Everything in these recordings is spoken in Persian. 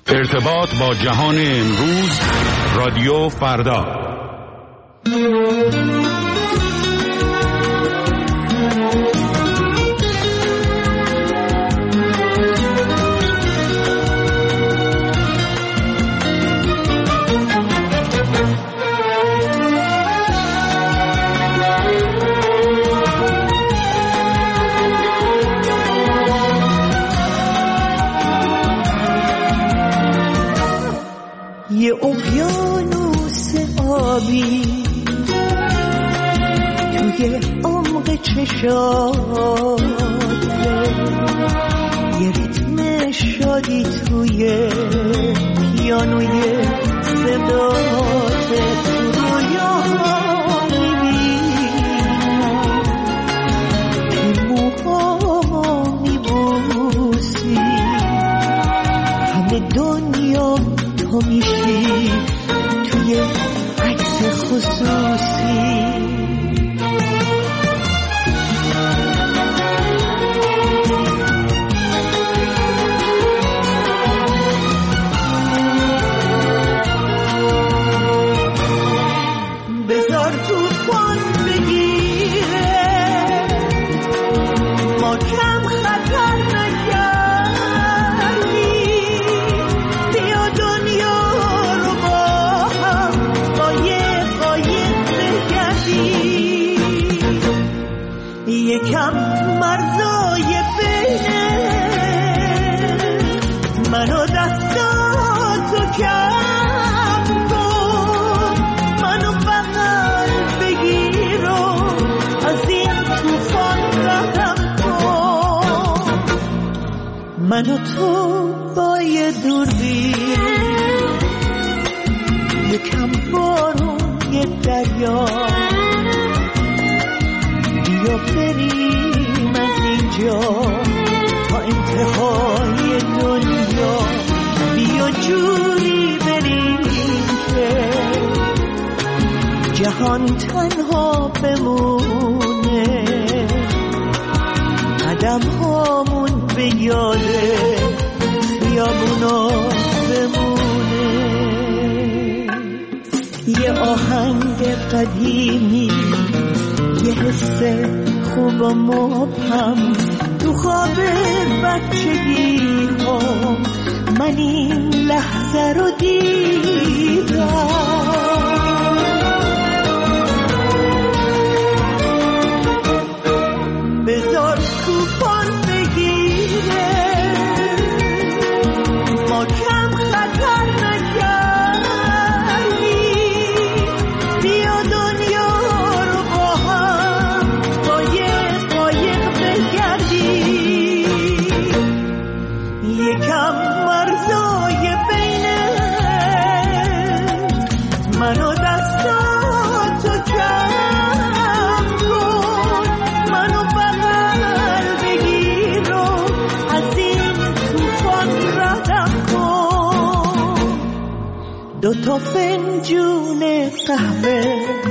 ارتباط با جهان امروز، رادیو فردا. یه اقیانوس آبی توی عمق چشاته، یه ریتم شادی توی پیانوی صداته، تو رویاها میبینم که موهامو میبوسی، همه دنیا تو میشی توی عکس خصوصی. بذار طوفان بگیره، ما کم خطر نکردیم، بیا دنیا رو با هم قایق بگردیم، یکم مرزای بینه منو دستاتو کم کن، منو بغل بگیر و از این طوفان ردم کن، منو تو با یه دوربین، یکم بارون یه دریا، بیا بریم از اینجا تا انتهای دنیا، بیا جوری بریم که جهان تنها بمونه، قدم هامون به یاده خیابونا بمونه. یه آهنگ قدیمی، یه حس خوب و مبهم تو خواب بچگی ها، من این لحظه رو دیدم. بذار طوفان بگیره، ما کم خطر نکردیم، بیا دنیا رو با هم قایق بگردیم، یکم مرزای بینه منو دستاتو کم کن، منو بغل بگیر و از این طوفان ردم کن. دوتا فنجون قهوه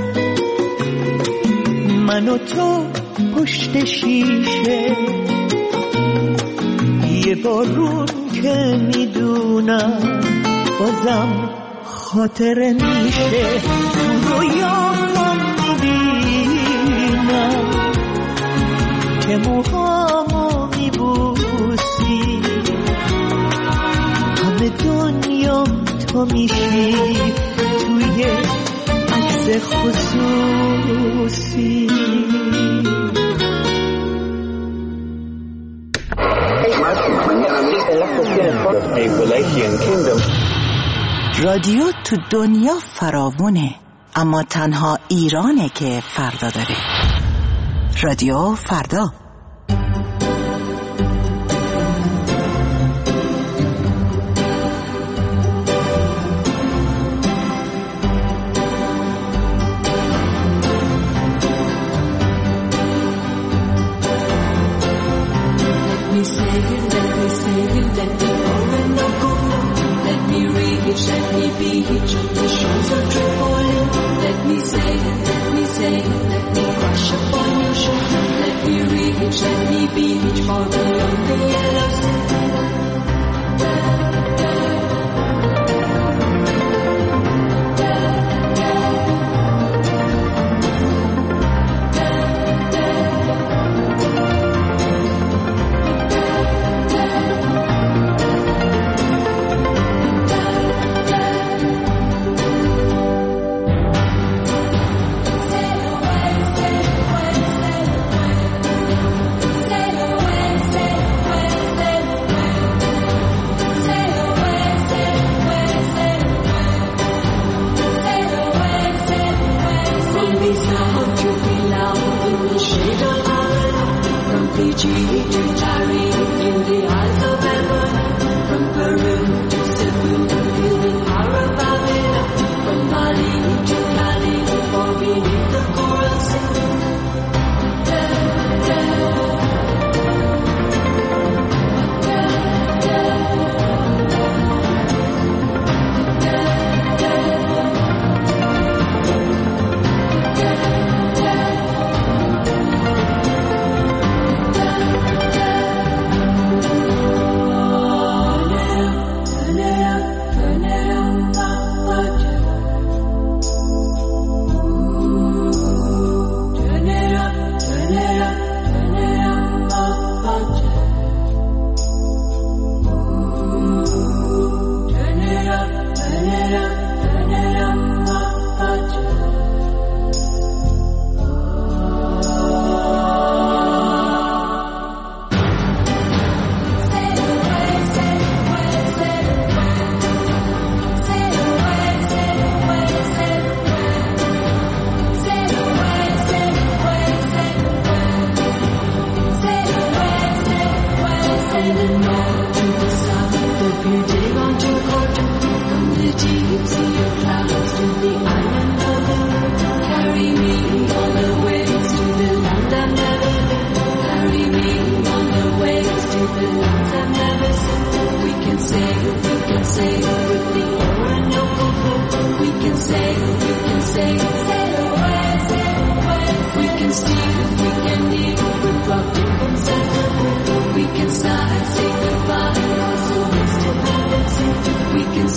من و تو پشت شیشه، یه بارون که میدونم بازم خاطره میشه، تو رویام میبینم که موهامو میبوسی، همه دنیا تو میشی توی عکس خصوصی. رادیو تو دنیا فراوونه، اما تنها ایرانه که فردا داره. رادیو فردا.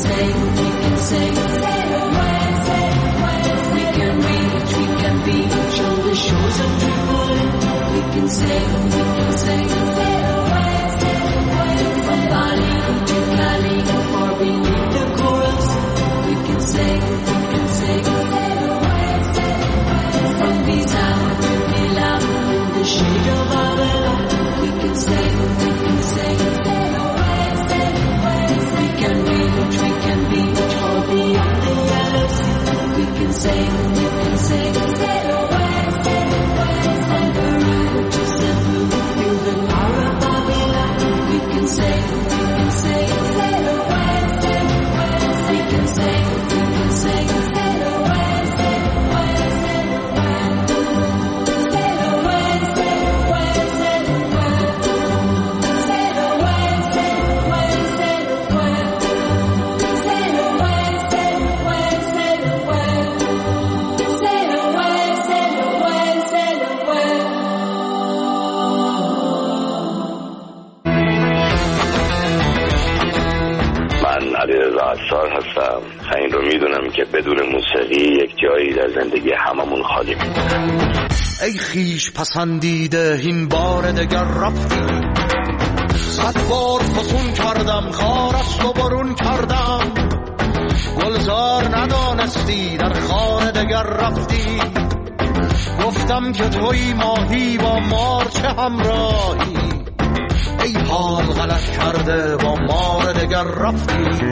این رو میدونم که بدون موسیقی یک جایی در زندگی هممون خالی میمونه. ای خیش پسندیده این بار دگر رفتی، صد بار فسون کردم خارست و برون کردم، گلزار ندانستی در خار دگر رفتی، گفتم که توی ماهی با مار چه همراهی، ای حال غلط کرده با مار دگر رفتی.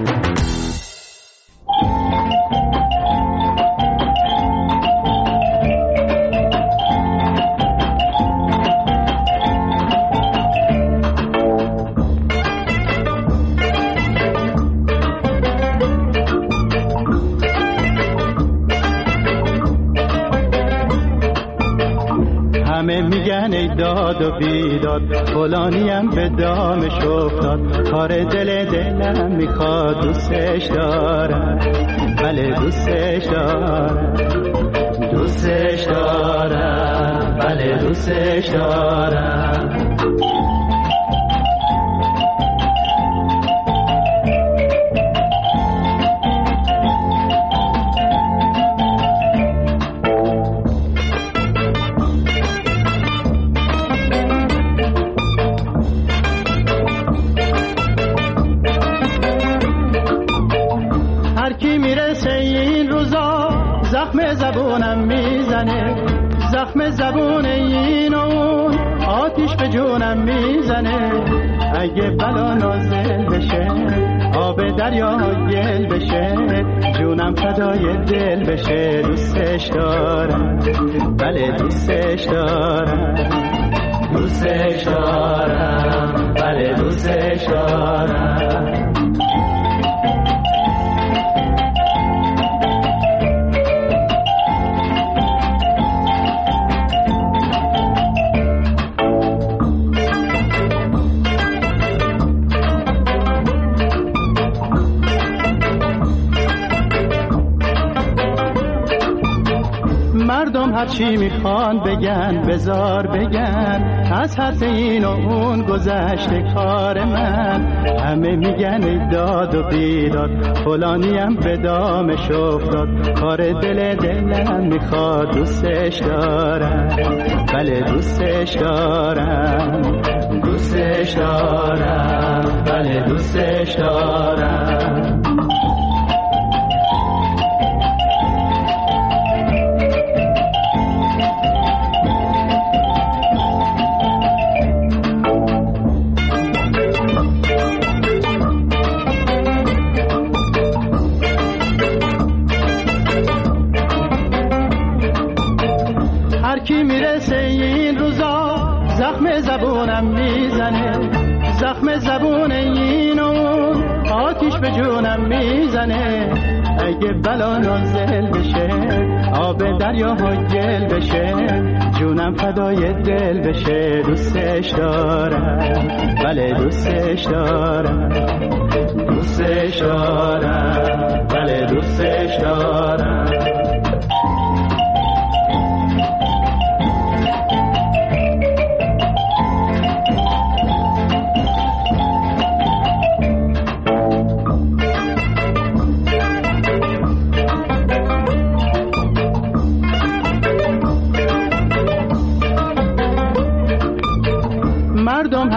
همه میگن ای داد و بیداد، فلانیم به دامش افتاد، کار دلم میخواد، دوستش دارم، بله دوستش دارم، دوستش دارم، بله دوستش دارم. زبونم میزنه، زخم زبون این و اون آتیش به جونم میزنه، اگه بلا نازل بشه آب دریا گل بشه، جونم فدای دل بشه، دوستش دارم، بله دوستش دارم، دوستش دارم، بله دوستش دارم. مردم هرچی میخوان بگن، بزار بگن، از حد این و اون گذشته کار من، همه میگن ای داد و بیداد، فلانیم به دامش افتاد، کار دلم میخواد، دوستش دارم، بله دوستش دارم، دوستش دارم، بله دوستش دارم. هرکی میرسه این روزا زخم زبونم میزنه، زخم زبون این و آتیش به جونم میزنه، اگه بلا نازل بشه آب دریا گل بشه، جونم فدای دل بشه، دوستش دارم، بله دوستش دارم، دوستش دارم، بله دوستش دارم.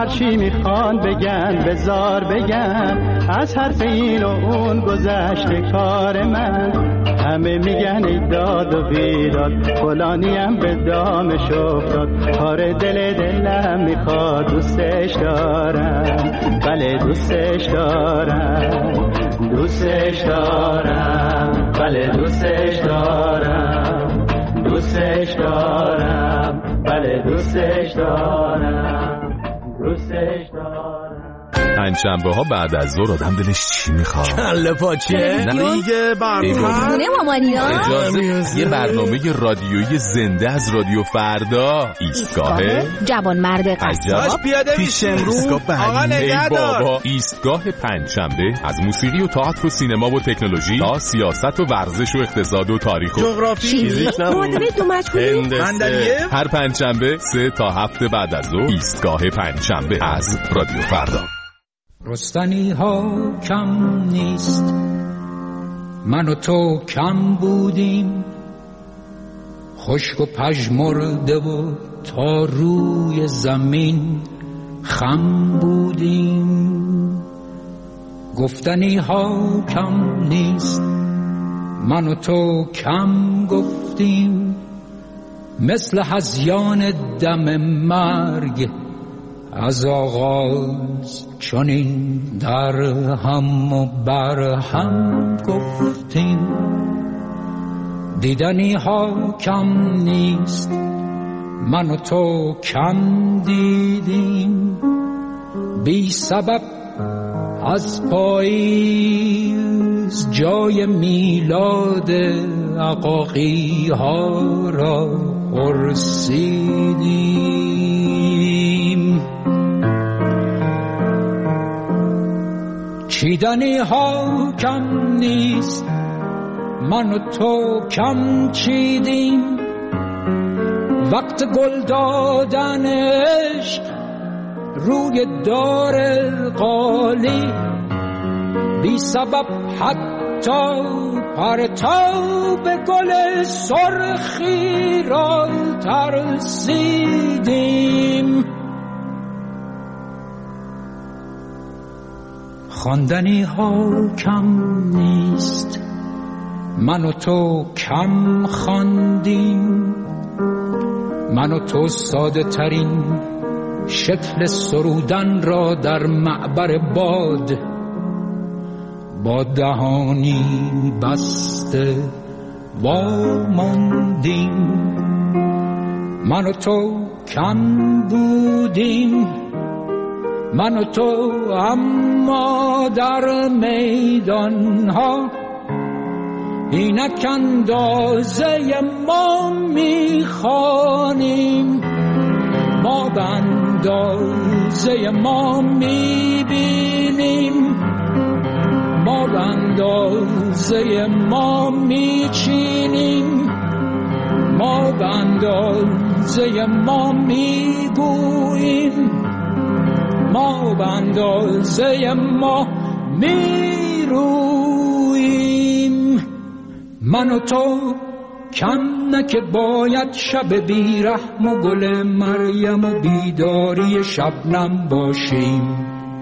هرچی میخوان بگن بزار بگن، از حرف این و اون گذشته کار من. همه میگن ای داد و بیداد، فلانیم به دامش افتاد. آره دلم میخواد، دوستش دارم، بله دوستش دارم، دوستش دارم، بله دوستش دارم، دوستش دارم، بله دوستش دارم، دوستش دارم. پنجشنبه ها بعد از ظهر آدم دلش چی میخواد؟ کله پاچه دیگه برنامه اجازه یه برنامه رادیویی زنده از رادیو فردا. ایستگاه جوانمرد قصاب پیش امروز آقا نگهدار. بابا ایستگاه پنجشنبه از موسیقی و تئاتر و سینما و تکنولوژی تا سیاست و ورزش و اقتصاد و تاریخ و جغرافی، معادله دو مجهولی، هر پنجشنبه 3 تا 7 بعد از ظهر. ایستگاه پنجشنبه از رادیو فردا. رستنی ها کم نیست، من و تو کم بودیم، خشک و پژمرده و تا روی زمین خم بودیم. گفتنی ها کم نیست، من و تو کم گفتیم، مثل هذیان دم مرگ از آغاز چنین در هم و بر هم گفتیم. دیدنی ها کم نیست، من و تو کم دیدیم، بی سبب از پاییز جای میلاد عقاقی ها را پرسیدیم. چیدنی ها کم نیست، من و تو کم چیدیم، وقت گل دادن عشق روی دار قالی، بی سبب حتی پرتاب گل سرخی را ترسیدیم. خواندنی ها کم نیست، من و تو کم خواندیم، من و تو ساده ترین شکل سرودن را در معبر باد با دهانی بسته واماندیم. من و تو کم بودیم، من و تو اما در میدان ها اینک اندازه ما میخوانیم، ما به اندازه ما میبینیم، ما به اندازه ما میچینیم، ما به اندازه ما میگوییم، ما به اندازه ما میرویم. من و تو کم نه که باید شب بیرحم و گل مریم و بیداری شبنم باشیم.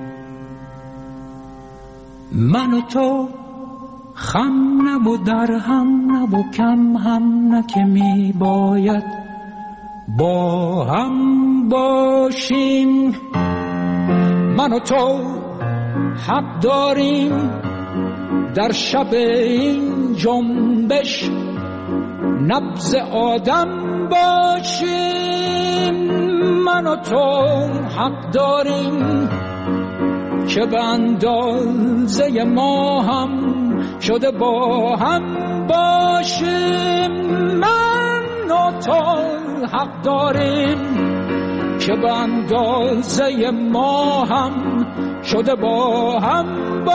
من و تو خم نه و در هم نه و کم هم نه که می باید با هم باشیم. من و تو حق داریم در شب این جنبش نبض آدم باشیم. من و تو حق داریم که به اندازه ما هم شده با هم باشیم. من و تو حق داریم که به اندازه ما هم شده با هم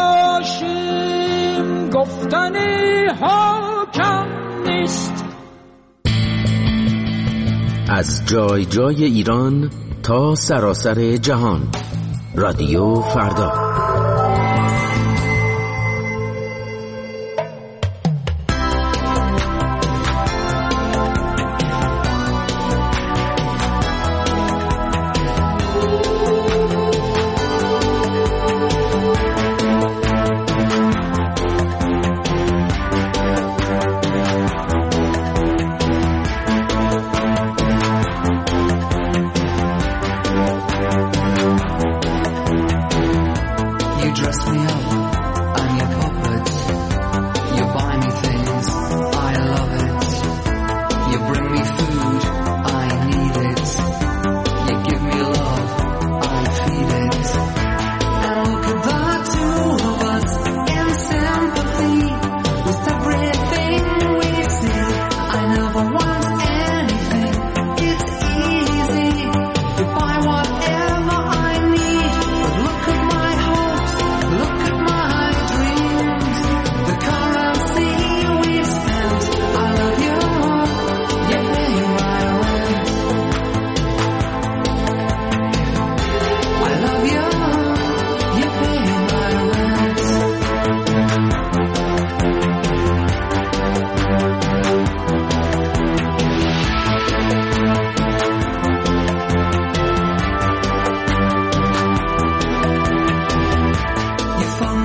باشیم. گفتنی ها کم نیست. از جای جای ایران تا سراسر جهان، رادیو فردا.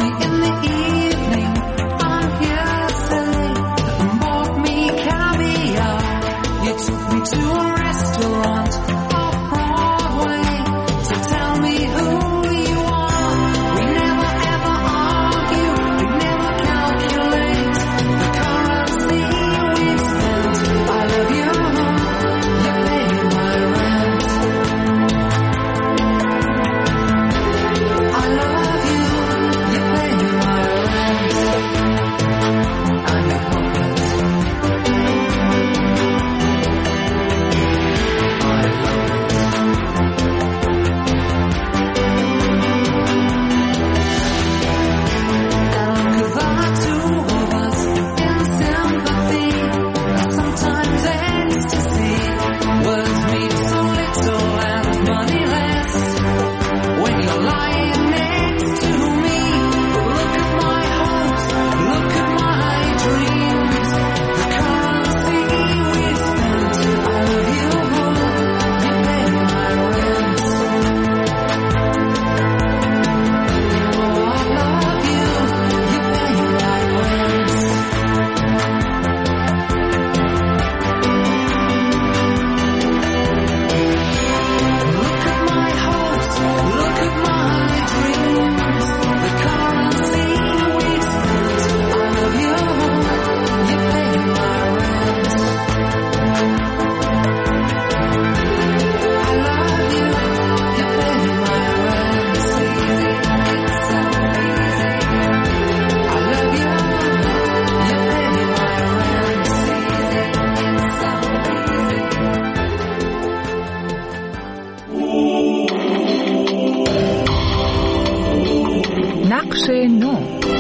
نقش نو.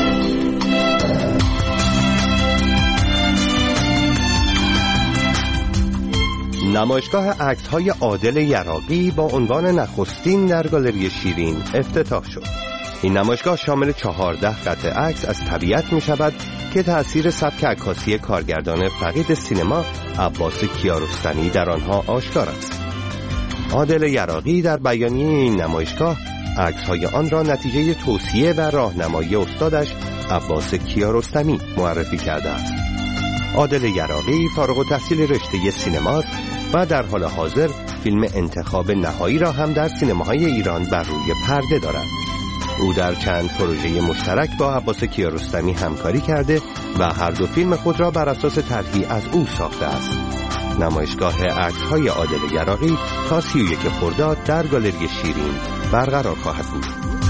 نمایشگاه عکس‌های عادل یراقی با عنوان نخستین در گالری شیرین افتتاح شد. این نمایشگاه شامل 14 قطعه عکس از طبیعت می شود که تأثیر سبک عکاسی کارگردان فقید سینما عباس کیارستمی در آنها آشکار است. عادل یراقی در بیانیه این نمایشگاه عکس‌های آن را نتیجه توصیه و راهنمایی استادش عباس کیارستمی معرفی کرده است. عادل یراقی فارغ التحصیل رشته سینماست و در حال حاضر فیلم انتخاب نهایی را هم در سینماهای ایران بر روی پرده دارد. او در چند پروژه مشترک با عباس کیارستمی همکاری کرده و هر دو فیلم خود را بر اساس طرحی از او ساخته است. نمایشگاه عکس‌های عادل یراقی تا 31 خرداد در گالری شیرین برقرار خواهد بود.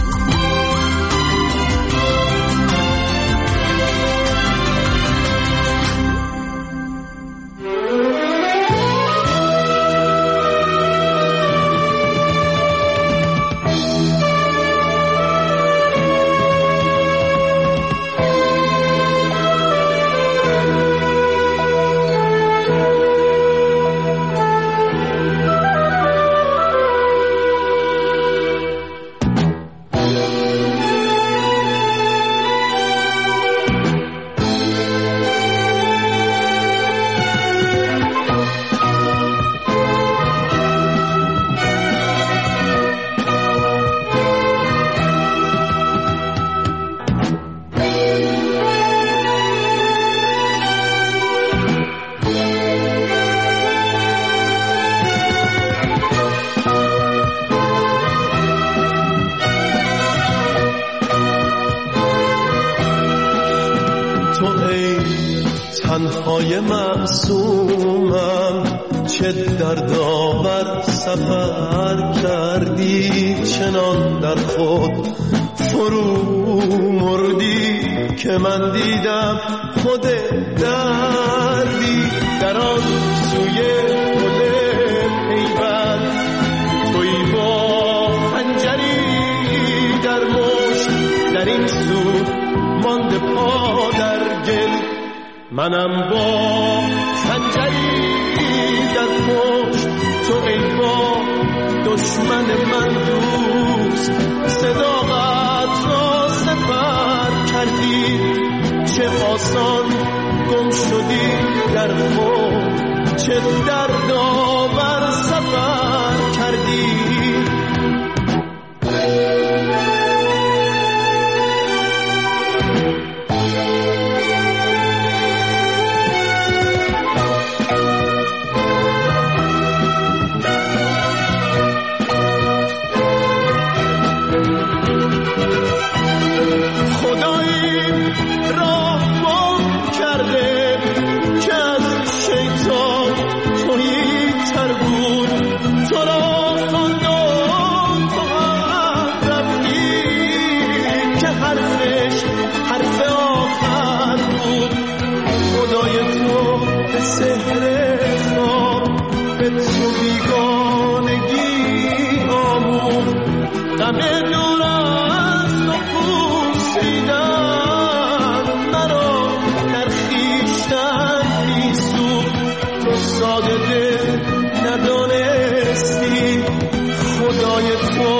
تنهای معصومم چه دردآور سفر کردی، چنان در خود فرو مردی که من دیدم خود دردی. در آن سوی گل پیوند تویی با خنجری در مشت، در این سو مانده پا در گل، منم با خنجری در پشت. تو ای با دشمن من دوست صداقت را سپر کردی، چه آسان گم شدی در خود، چه دردآور سفر کردی. حرفش حرف آخر بود. خدای تو به سحر خواب به تو بیگانگی آمون، غم دور از تو پوسیدن مرا در خویشتن میسود. تو ساده دل ندانستی خدای تو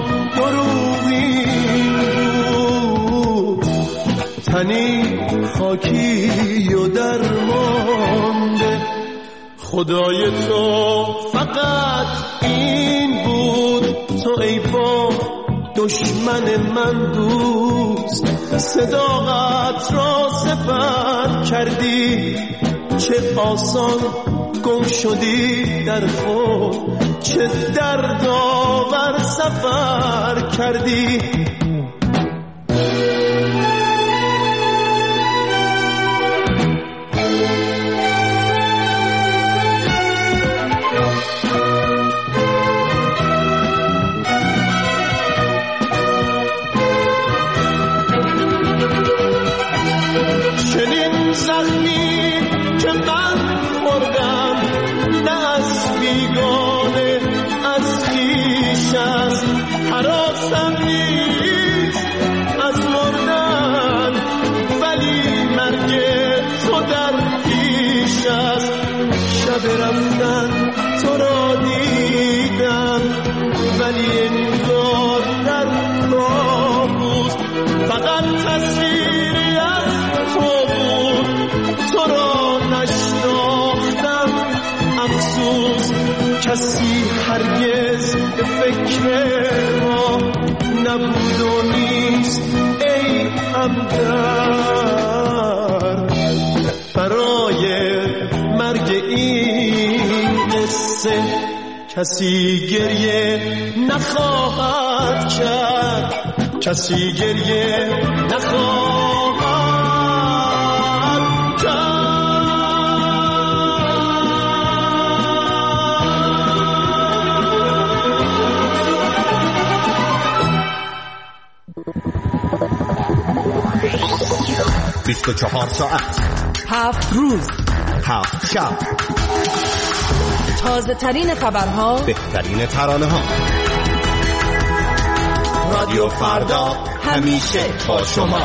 دروغین بود. تنی خاکی و درمانده خدای تو فقط این بود. تو ای با دشمن من دوست صداقت را سپر کردی. چه آسان گم شدی در خود، چه دردآور سفر کردی. چنین زخمی که من خوردم نه از بیگانه از خویش است. هراسم نیست از مردن ولی مرگ تو در پیش است. شب رفتن تو را دیدم ولی انگار در کابوس. فقط تصویری از تو بود، تو را نشناختم افسوس. کسی هرگز به فکر ما نبود و نیست ای همدرد. برای مرگ این قصه کسی گریه نخواهد کرد، کسی گریه نخواهد کرد. 24 ساعت 7 روز 7 شب، تازه ترین خبرها، بهترین ترانه ها. رادیو فردا همیشه با شما.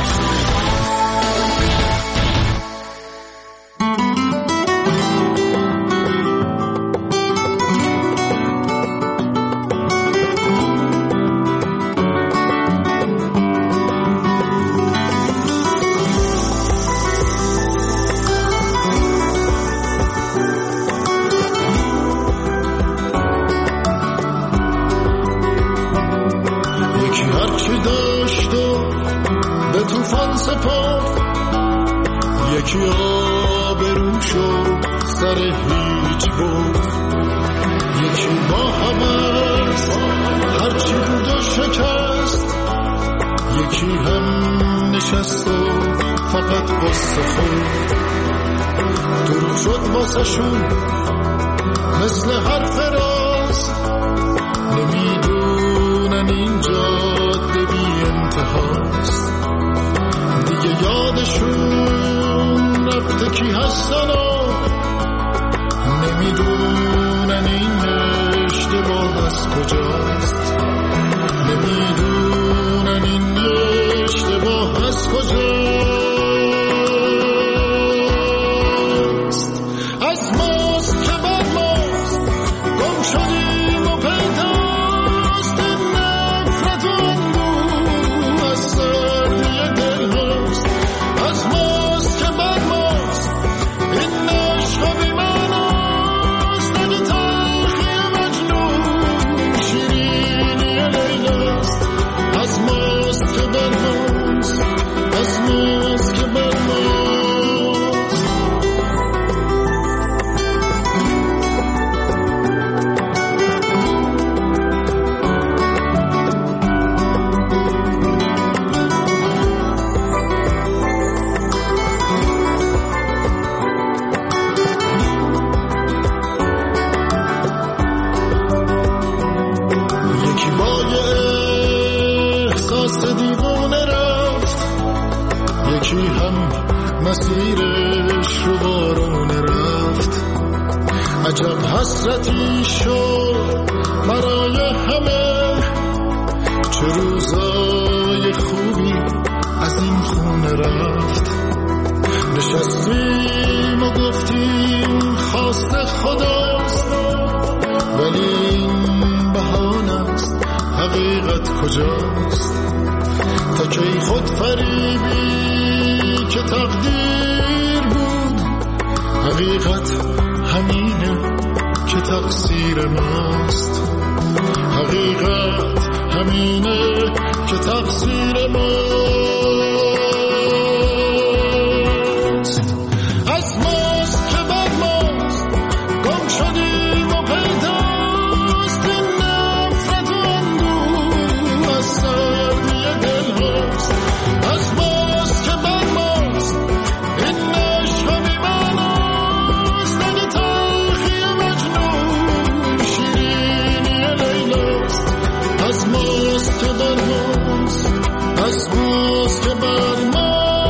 یکی آبرو شد سر هیچ بود، یکی با همست هرچی بود و شکست، یکی هم نشست و فقط واسه خود دروغ شد واسه شون مثل حرف راست. نمیدونن این جاده بی انتهاست، دیگه یادشون رفته کی هستن و نمیدونن این اشتباه از کجاست، نمیدونن این اشتباه از کجاست. از ماست که بر ماست گم شدیم و پیدا یکی هم مسیرش رو بارونه رفت. عجب حسرتی شد برای همه، چه روزای خوبی از این خونه رفت. نشستیم و گفتیم خواست خداست، ولی این بهانه است، حقیقت کجاست؟ تا کی خود فریبی که تقدیر بود، حقیقت همینه که تقصیر ماست. حقیقت همینه که تقصیر ماست. از ماست که بر ماست، گم شدیم و پیداست. این نفرت و اندوه از سردی دل هاست. از ماست که بر ماست، این عشق بی معناست. اگه تلخی مجنون شیرینی لیلاست. از ماست که بر ماست، از ماست که بر ماست.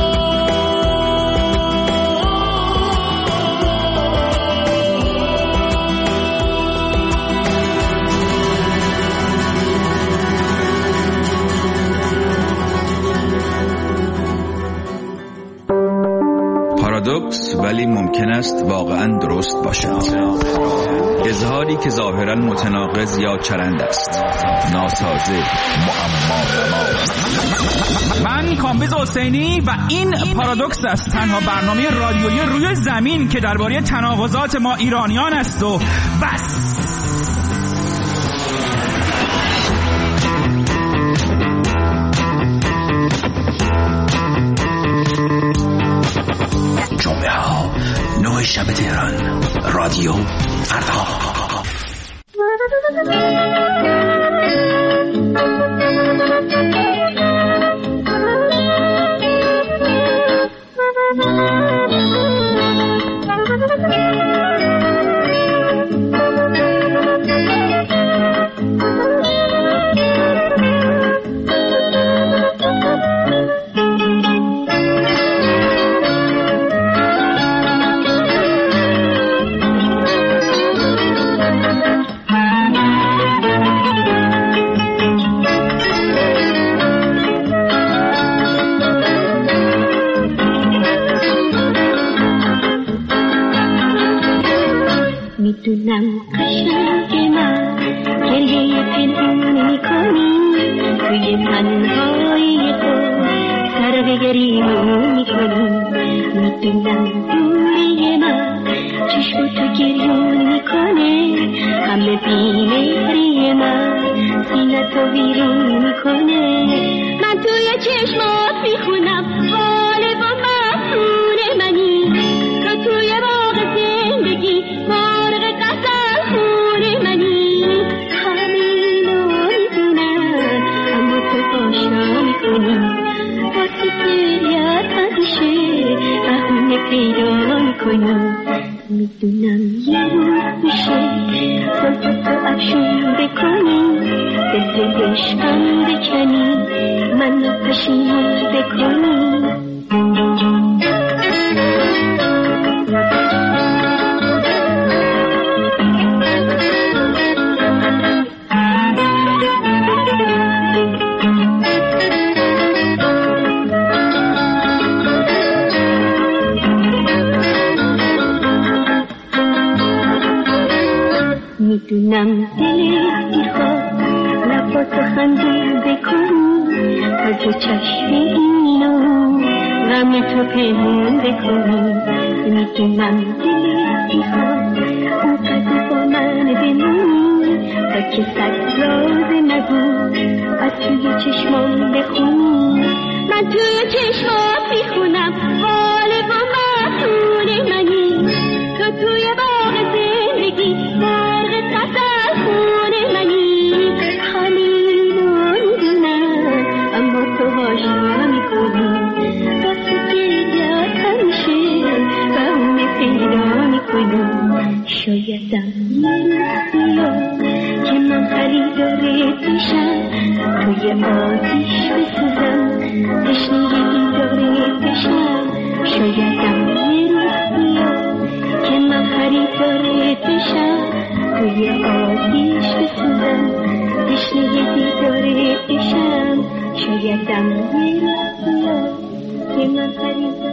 پارادوکس ولی ممکن است واقعا درست باشد. اظهاری که ظاهرا متناقض یا چرند است، ناسازه، معما. من کامبیز حسینی و این پارادوکس است، تنها برنامه رادیویی روی زمین که درباره تناقضات ما ایرانیان است و بس. جمعه ها 9 شب تهران، رادیو فردا. میدونم قشنگ من گریه پنهون میکنی، توی تنهایی خود سر به گریمون میکنی. میدونم دوری من چشم تو گریون میکنه، همه بیمهری من سینه تو بیرون میکنه. من توی چشمات میخونم حال با مفتون منی، تو توی باغ زندگی مارغ قصر خون منی. همینو میدونم اما تو پاشا میکنی، واسه گریت همیشه بهونه پیدا میکنی. میدونم یه روز میشه تو افشون بکنی، دل عشقم بکنی، منو پشیمون بکنی. میدونم دلت میخواد لباتو خنده بکنی، از چشم اینو غم تو پنهون بکنی. میدونم دلت میخواد اونقدر با من بمونی، تا که صد راز نگو از توی چشمان بخونی. من توی چشمات میخونم حال با مفتون منی، تو توی باغ زندگی مرغ قصر خون منی. همینو میدونم اما تو هاشا میکنی، واسه گریت همیشه بهونه پیدا میکنی. شایدم یه روز که من خریدار پیشم، توی آتیش بسوزم، تشنگی داره شایدم یه روز بیاد که من خریدار بشم، توی آتیش بسوزم، تشنه دیدار بشم. شایدم یه روز بیاد که من خریدار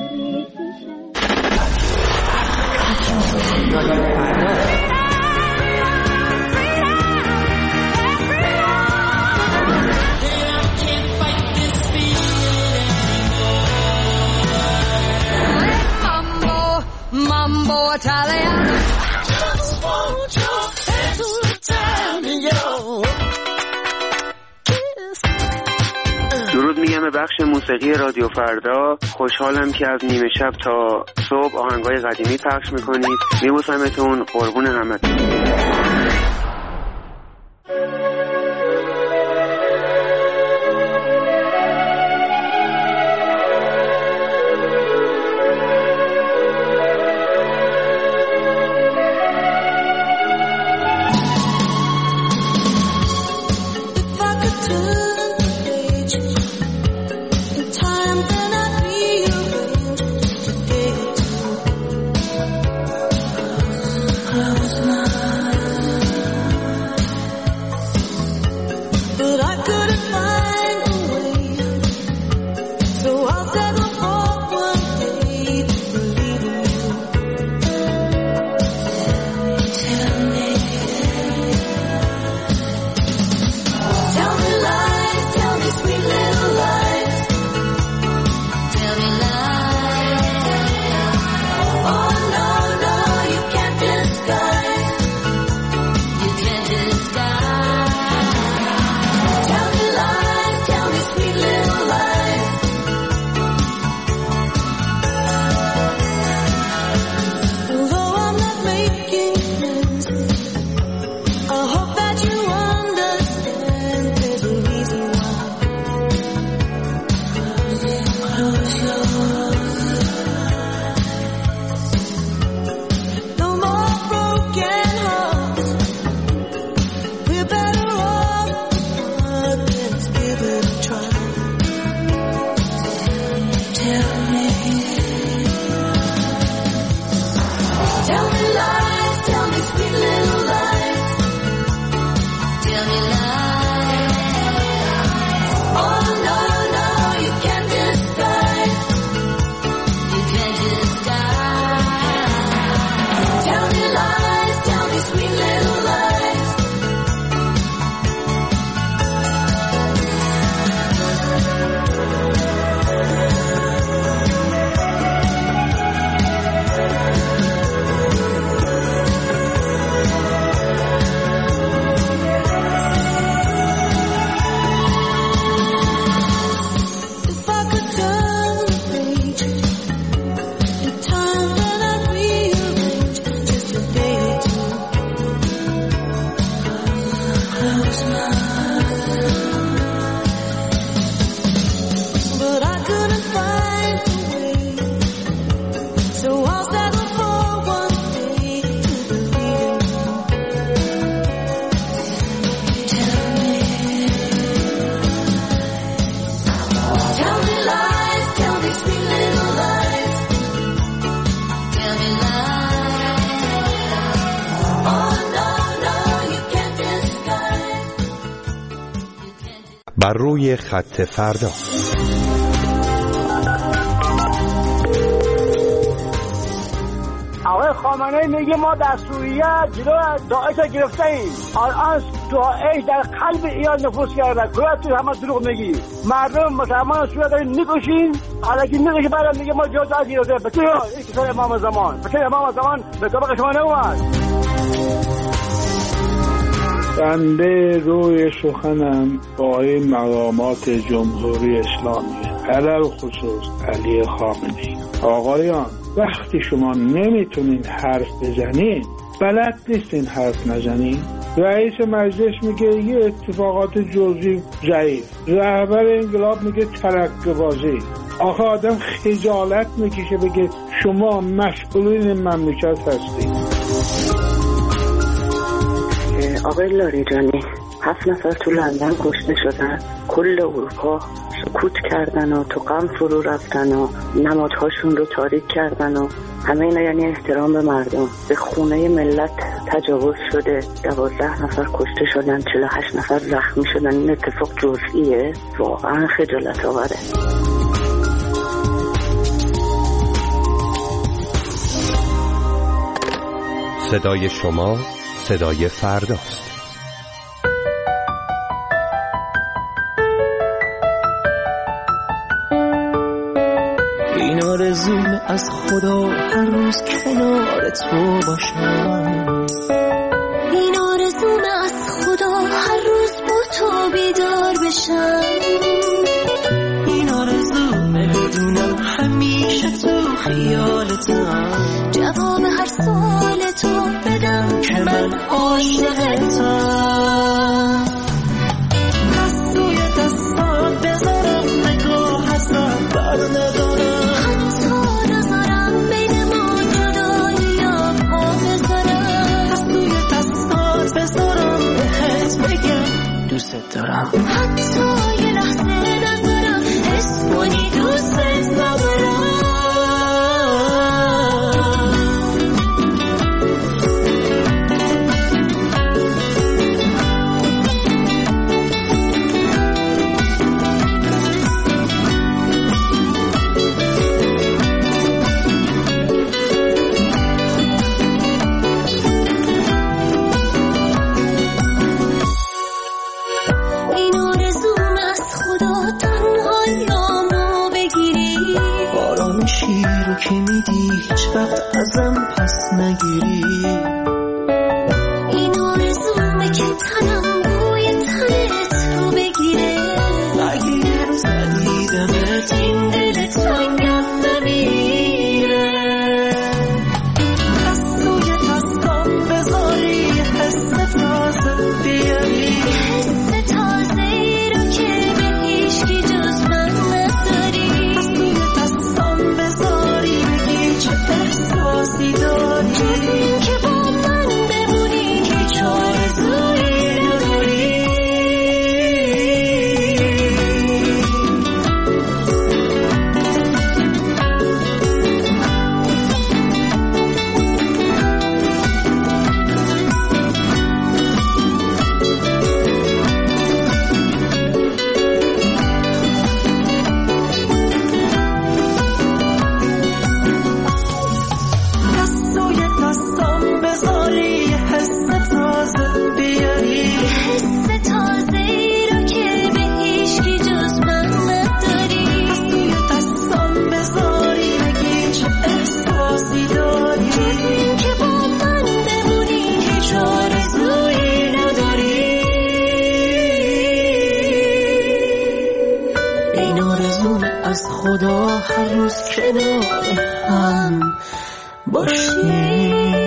Mambo Italiano. Just want your hands to tell me درود میگم به بخش موسیقی رادیو فردا. خوشحالم که از نیمه شب تا صبح آهنگای قدیمی پخش میکنید. میبوسمتون، قربون همتون. بر روی خط فردا. آقای خامنه‌ای میگه ما در سوریه جلو داعش رو گرفتیم. الان داعش در قلب ایران نفوذ کرده. تو همه دروغ میگی. مردم مسلمان سوریه دارین میکشین. الکی میگه بعد میگه ما جزء از ایران. بچه این کسر امام زمان. بچه امام زمان به طبق شما نمیاد. بنده روی سخنم با این مقامات جمهوری اسلامی علل خصوص علی خامنه‌ای. آقایان وقتی شما نمیتونین حرف بزنین، بلد نیستین حرف نزنین. رئیس مجلس میگه یه اتفاقات جزئی ضعیف، رهبر انقلاب میگه ترقه بازی. آخه آدم خجالت میکشه بگه شما مسئولین مملکت هستید. آقای لاریجانی 7 نفر تو لندن کشته شدن، کل اروپا سکوت کردن و تو غم فرو رفتن و نمادهاشون رو تاریک کردن و همه اینا یعنی احترام به مردم. به خونه ملت تجاوز شده، 12 نفر کشته شدن، 48 نفر زخمی شدن. این اتفاق جزئیه، واقعا خجالت آوره. صدای شما صدای فرداست. این آرزوم از خدا هر روز کنار تو باشم، این آرزوم از خدا هر روز با تو بیدار بشم، این آرزوم بدونم همیشه تو خیالتم، جواب هر سوال تو بدم که من عاشقتم. دست توی دستات بذارم نگاه ازت بر ندارم، حتی نذارم بین ما جدایی یا پا بذارم. دست توی دستات بذارم بهت بگم دوست دارم، حتی یه لحظه نذارم حس کنی دوست ندارم. که میدی هیچ وقت ازم پس نگیری، این آرزومه که تنم بوی تنت رو بگیره، اگه یه روز ندیدمت این دل تنگم نمیره. دست توی دستام بذاری حس تازه بیاری، حس تازه ای رو که به هیچکی جز من نداری. دست توی دستام بذاری چه احساسی داری، جز این که با من بمونی هیچ آرزویی نداری. خدا هر روز کنار هم باشیم.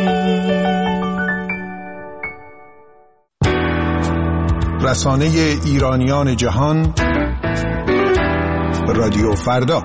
رسانه ایرانیان جهان، رادیو فردا.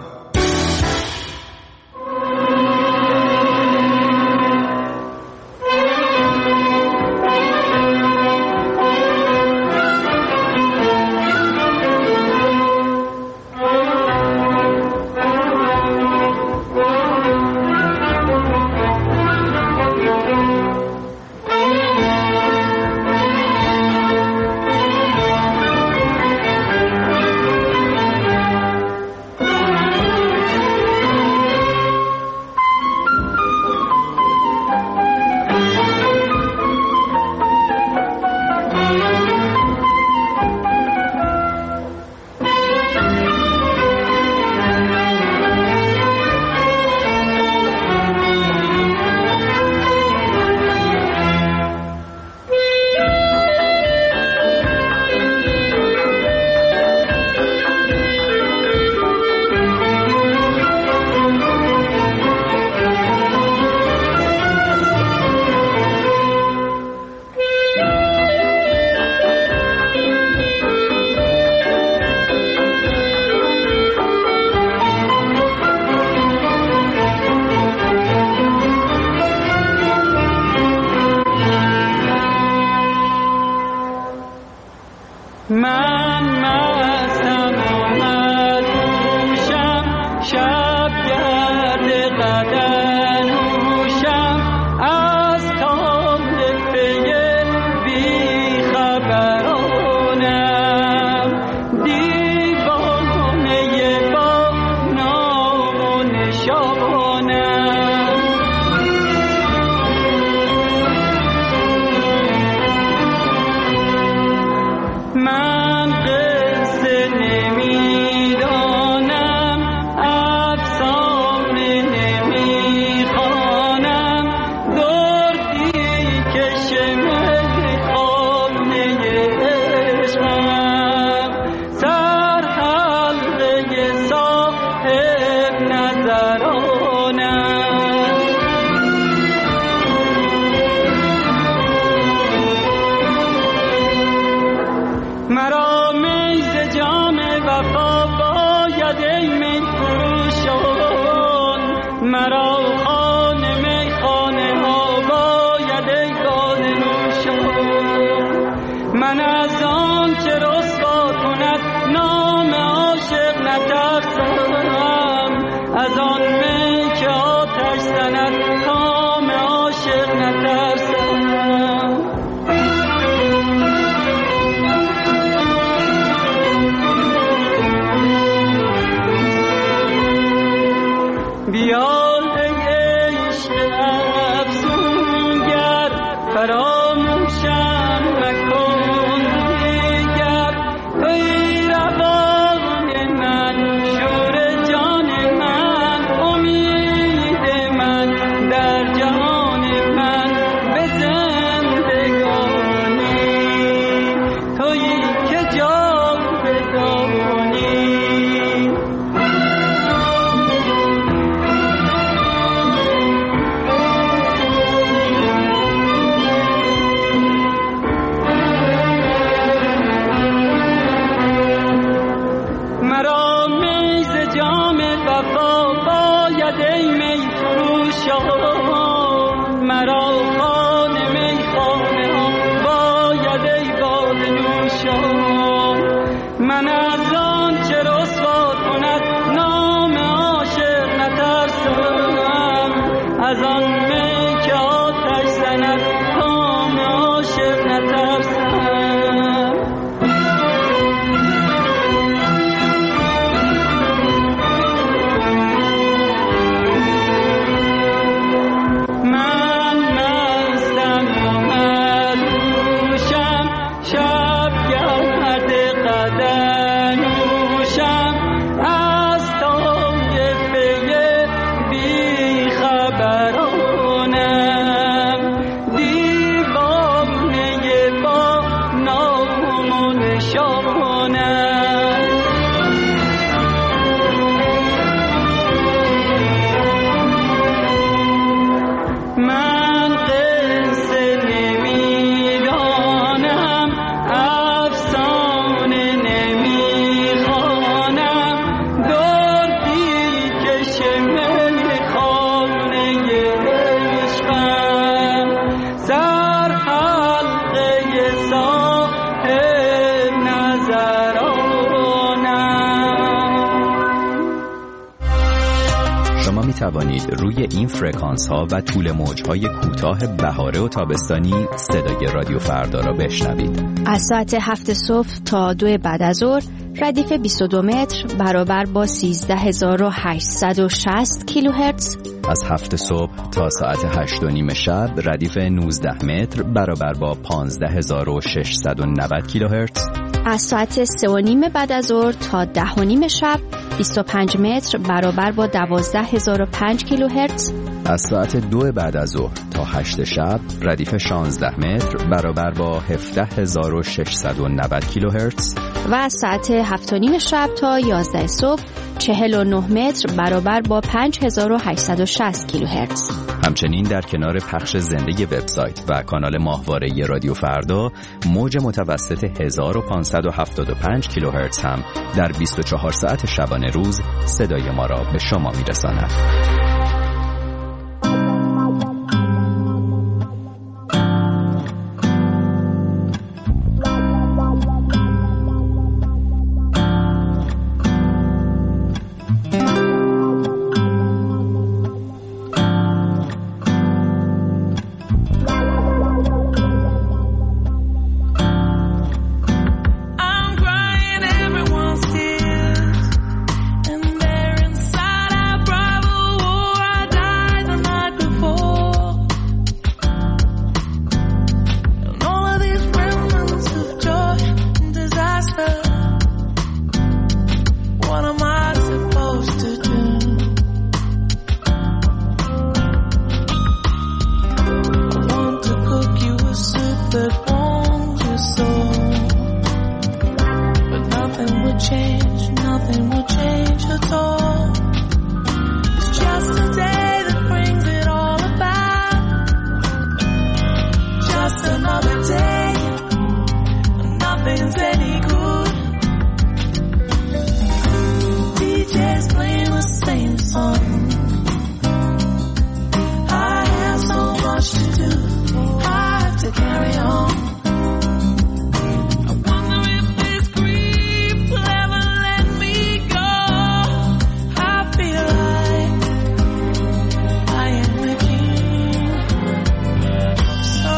توانید روی این فرکانس ها و طول موج های کوتاه بهاره و تابستانی صدای رادیو فردا را بشنوید. از ساعت 7 صبح تا 2 بعد از ظهر ردیف 22 متر برابر با 13860 کیلوهرتز. از 7 صبح تا ساعت 8 و نیم شب ردیف 19 متر برابر با 15690 کیلوهرتز. از ساعت 3 و نیم بعد از ظهر تا 10 و نیم شب 25 متر برابر با 12005 کیلوهرتز. از ساعت 2 بعد از ظهر تا 8 شب ردیف 16 متر برابر با 17690 کیلوهرتز. و از ساعت 7 و نیم شب تا 11 صبح 49 متر برابر با 5860 کیلوهرتز. همچنین در کنار پخش زنده وبسایت و کانال ماهواره رادیو فردا موج متوسط 1575 کیلوهرتز هم در 24 ساعت شبانه روز صدای ما را به شما میرساند. sun. I have so much to do, I have to carry on. I wonder if this grief will ever let me go. I feel like I am the king. So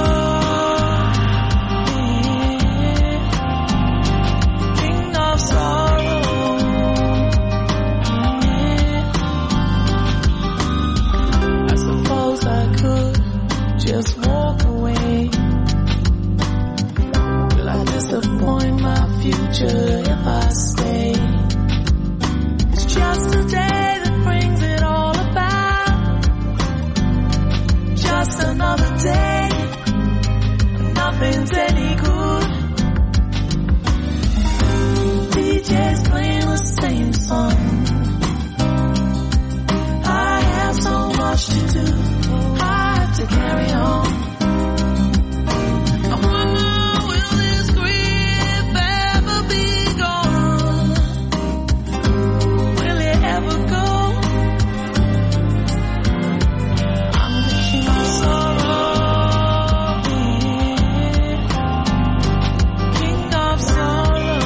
king of sorrow. I suppose I could just walk away. Will I disappoint my future if I stay? It's just a day that brings it all about. Just another day, nothing's any good. DJ's playing the same song. I have so much to do, I have to carry on. I wonder, will this grief ever be gone? Will it ever go? I'm the king of sorrow, king of sorrow.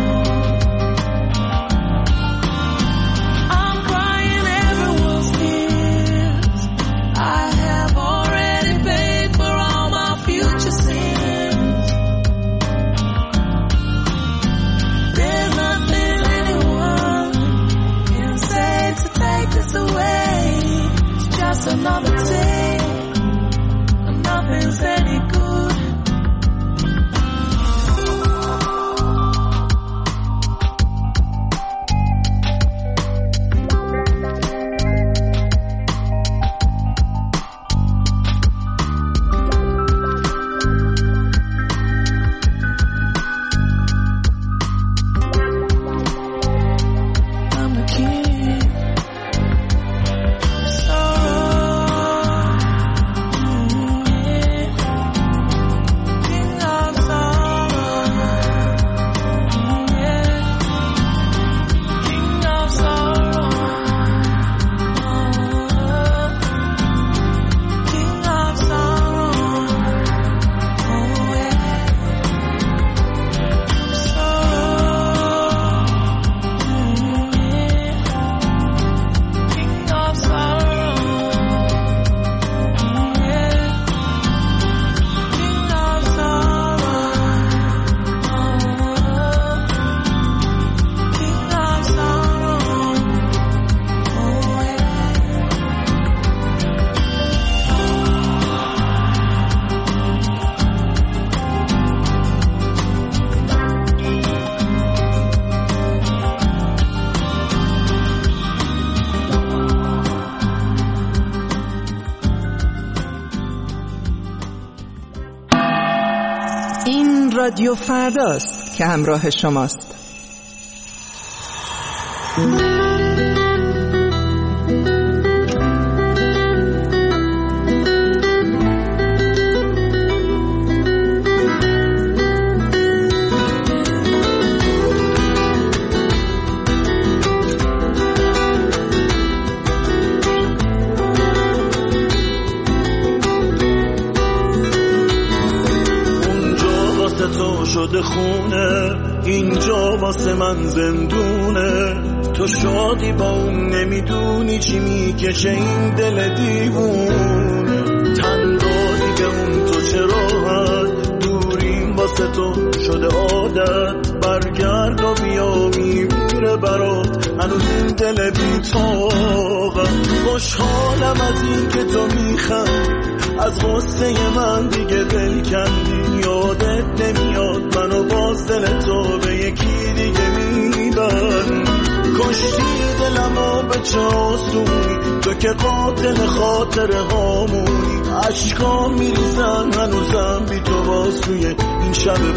I'm crying everyone's tears. I have already paid for all my future sins. There's nothing anyone can say to take this away. It's just another day, and nothing's any good. I'm the king of sorrow, king of sorrow, king of sorrow, king of sorrow, king of sorrow, king of این رادیو فرداست که همراه شماست. شده خونه، اینجا واسه من زندونه. تو شادی با اون نمیدونی چی میکشه این دل دیوونه. تنهایی به اون تو چه راحت، دوریم واسه تو شده عادت. برگرد و بیا میمیره برات هنوز این دل بی‌طاقت. خوشحالم از این که تو میخندی، از غصه من دیگه دل کندی. یادت نمیاد منو باز دل تو به یکی دیگه میبرد. کشتی دلمو به چه آسونی، تو که قاتل خاطر هامونی. عشقام میریزن هنوزم بی تو باز توی این شب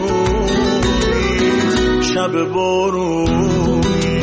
بارونی، شب بارونی.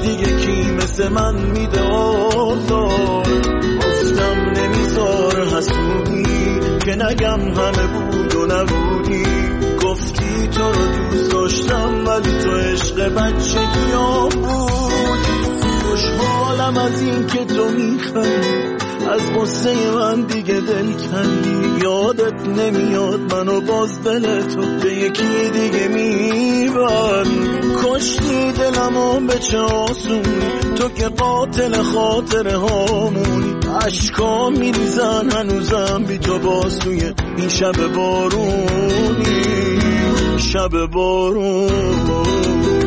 دیگه کی مثل من میده آزار. گفتم نمیذار حسودی که نگم همه بود و نبودی. گفتی تو رو دوست داشتم ولی تو عشق بچگیام بود. خوشحالم از این که تو میخندی، از غصه من دیگه دل کندی. یادت نمیاد منو باز دل تو به یکی دیگه میبند. کشتی دلمو به چه آسونی، تو که قاتل خاطره هامونی. عشقام میریزن هنوزم بی تو باز توی این شب بارونی، شب بارون.